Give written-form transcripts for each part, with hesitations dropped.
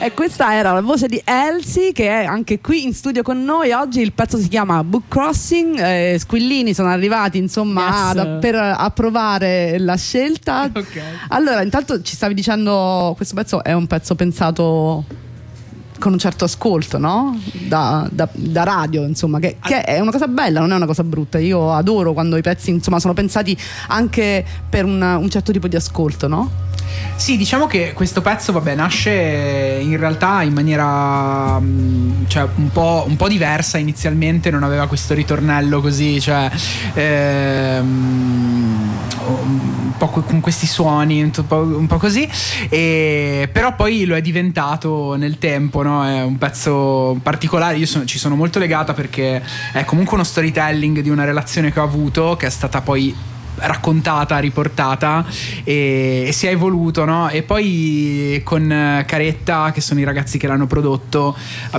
E questa era la voce di Elsie, che è anche qui in studio con noi oggi. Il pezzo si chiama Book Crossing. Squillini sono arrivati insomma per approvare la scelta. Okay. Allora, intanto ci stavi dicendo, questo pezzo è un pezzo pensato con un certo ascolto, no? Da radio, insomma, che è una cosa bella, non è una cosa brutta. Io adoro quando i pezzi insomma sono pensati anche per un certo tipo di ascolto, no? Sì, diciamo che questo pezzo, vabbè, nasce in realtà in maniera cioè un po' diversa inizialmente, non aveva questo ritornello così, cioè un po' con questi suoni, un po' così, però poi lo è diventato nel tempo, no? È un pezzo particolare, ci sono molto legata perché è comunque uno storytelling di una relazione che ho avuto, che è stata poi raccontata, riportata e si è evoluto, no? E poi con Caretta, che sono i ragazzi che l'hanno prodotto,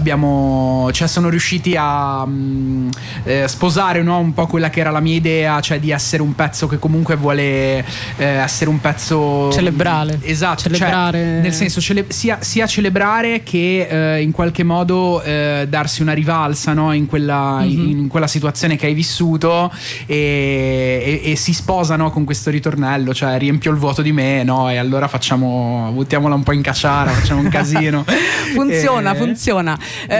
sono riusciti a sposare, no? Un po' quella che era la mia idea, cioè di essere un pezzo che comunque vuole essere un pezzo celebrale. Esatto, celebrare. Cioè, nel senso sia celebrare che in qualche modo darsi una rivalsa, no? In quella situazione che hai vissuto e si sposano con questo ritornello, cioè riempio il vuoto di me, no? E allora buttiamola un po' in cacciara, facciamo un casino. funziona.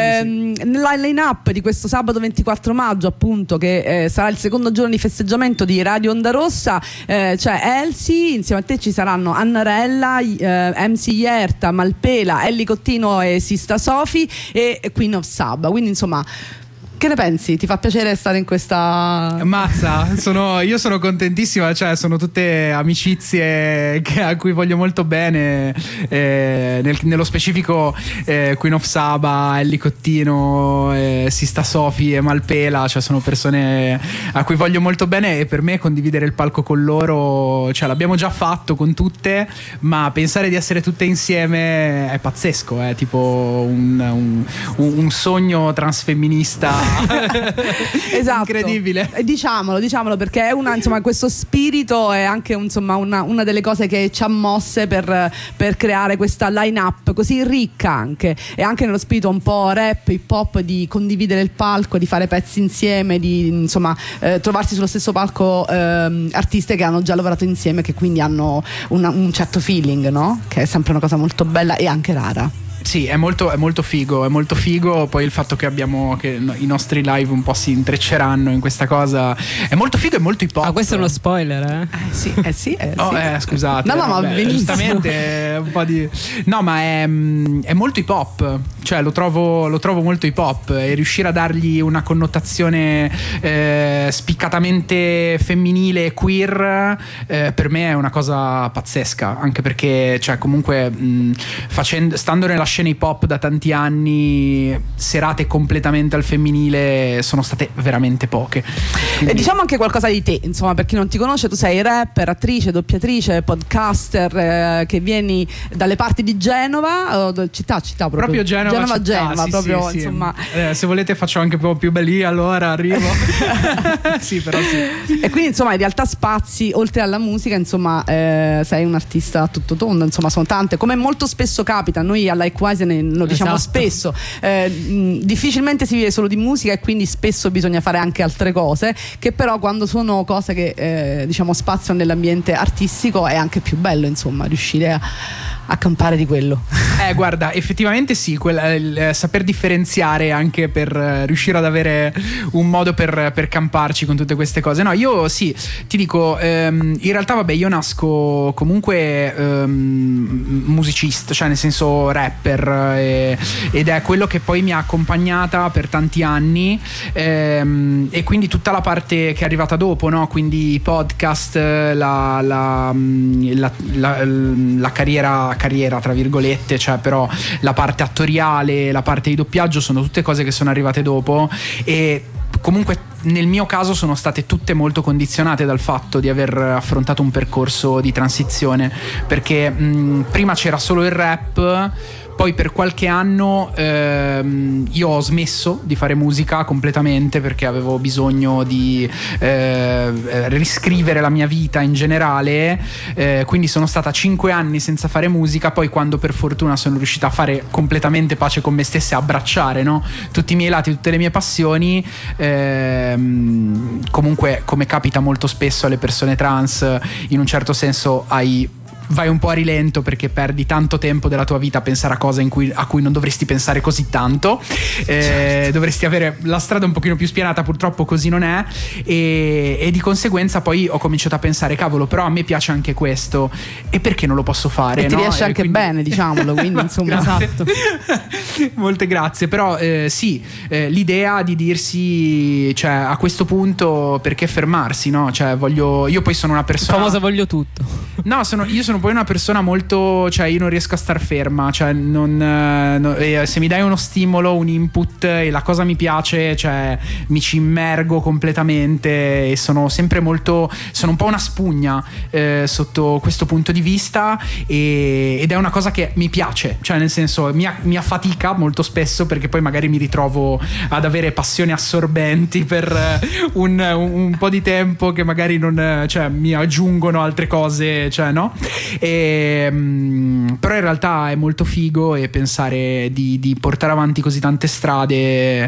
Nella line-up di questo sabato 24 maggio, appunto, che sarà il secondo giorno di festeggiamento di Radio Onda Rossa, c'è Elsie, insieme a te ci saranno Annarella, MC Ierta, Malpela, Ellie Cottino e Sista Sofi e Queen of Saba. Quindi insomma, che ne pensi? Ti fa piacere stare in questa... Mazza, io sono contentissima, cioè sono tutte amicizie a cui voglio molto bene, nello specifico Queen of Saba, Ellie Cottino, Sista Sofi e Malpela, cioè sono persone a cui voglio molto bene e per me condividere il palco con loro, cioè l'abbiamo già fatto con tutte, ma pensare di essere tutte insieme è pazzesco, è tipo un sogno transfemminista. Esatto. Incredibile. Diciamolo perché è insomma, questo spirito è anche insomma una delle cose che ci ha mosse per creare questa line-up così ricca, anche e anche nello spirito un po' rap, hip hop, di condividere il palco, di fare pezzi insieme, di insomma trovarsi sullo stesso palco artiste che hanno già lavorato insieme, che quindi hanno un certo feeling, no? Che è sempre una cosa molto bella e anche rara. Sì, è molto figo, poi il fatto che i nostri live un po' si intrecceranno in questa cosa è molto figo e molto hip hop. Ah, questo è uno spoiler, sì. Scusate. No, ma benissimo. Giustamente un po' di... No, ma è molto hip hop, cioè lo trovo molto hip hop, e riuscire a dargli una connotazione spiccatamente femminile e queer per me è una cosa pazzesca, anche perché cioè comunque stando nella scena hip hop da tanti anni, serate completamente al femminile sono state veramente poche. E diciamo anche qualcosa di te, insomma, per chi non ti conosce, tu sei rapper, attrice, doppiatrice, podcaster, che vieni dalle parti di Genova, città proprio Genova sì, proprio sì, insomma. Se volete faccio anche un po' più belli, allora arrivo. Sì, però sì. E quindi insomma in realtà spazi oltre alla musica, insomma sei un artista a tutto tondo, insomma sono tante, come molto spesso capita. Noi alla Likewise lo diciamo spesso, difficilmente si vive solo di musica e quindi spesso bisogna fare anche altre cose, che però quando sono cose che diciamo spaziano nell'ambiente artistico è anche più bello, insomma, riuscire a campare di quello. Guarda, effettivamente sì, il saper differenziare anche per riuscire ad avere un modo per camparci con tutte queste cose. No, io sì, ti dico, in realtà vabbè, io nasco comunque musicista, cioè nel senso rapper, ed è quello che poi mi ha accompagnata per tanti anni, e quindi tutta la parte che è arrivata dopo, no? Quindi podcast, la carriera tra virgolette, cioè però la parte attoriale, la parte di doppiaggio sono tutte cose che sono arrivate dopo, e comunque nel mio caso sono state tutte molto condizionate dal fatto di aver affrontato un percorso di transizione, perché prima c'era solo il rap, Poi per qualche anno io ho smesso di fare musica completamente perché avevo bisogno di riscrivere la mia vita in generale, quindi sono stata 5 anni senza fare musica. Poi quando per fortuna sono riuscita a fare completamente pace con me stessa, a abbracciare, no? Tutti i miei lati, tutte le mie passioni, comunque come capita molto spesso alle persone trans, in un certo senso vai un po' a rilento perché perdi tanto tempo della tua vita a pensare a cose a cui non dovresti pensare così tanto. Certo. Dovresti avere la strada un pochino più spianata, purtroppo così non è, e di conseguenza poi ho cominciato a pensare, cavolo, però a me piace anche questo e perché non lo posso fare? E ti riesce anche quindi... bene, diciamolo, quindi insomma. Esatto. Molte grazie, però sì, l'idea di dirsi, cioè a questo punto perché fermarsi, no? Cioè io poi sono una persona famosa, voglio tutto. No, io sono poi una persona molto, cioè io non riesco a star ferma, cioè se mi dai uno stimolo, un input e la cosa mi piace, cioè mi ci immergo completamente e sono sempre sono un po' una spugna sotto questo punto di vista, ed è una cosa che mi piace, cioè nel senso mi affatica molto spesso perché poi magari mi ritrovo ad avere passioni assorbenti per un po' di tempo che magari non, cioè mi aggiungono altre cose, cioè no? Però in realtà è molto figo, e pensare di portare avanti così tante strade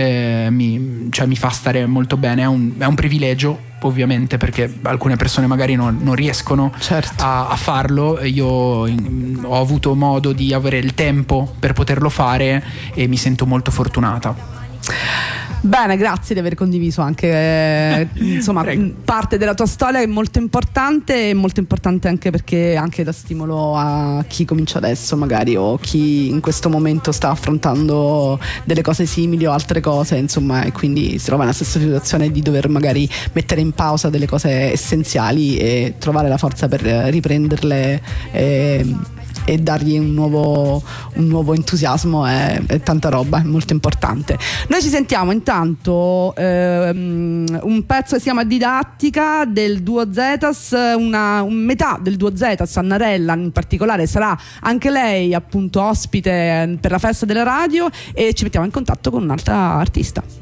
mi fa stare molto bene. È un privilegio, ovviamente, perché alcune persone magari non riescono, certo, a farlo. Io ho avuto modo di avere il tempo per poterlo fare e mi sento molto fortunata. Bene, grazie di aver condiviso anche insomma parte della tua storia, è molto importante, e molto importante anche perché anche da stimolo a chi comincia adesso magari, o chi in questo momento sta affrontando delle cose simili o altre cose, insomma, e quindi si trova nella stessa situazione di dover magari mettere in pausa delle cose essenziali e trovare la forza per riprenderle e dargli un nuovo entusiasmo. È tanta roba, è molto importante. Noi ci sentiamo intanto un pezzo che si chiama Didattica del duo Zetas, un metà del duo Zetas, Annarella in particolare sarà anche lei appunto ospite per la festa della radio, e ci mettiamo in contatto con un'altra artista.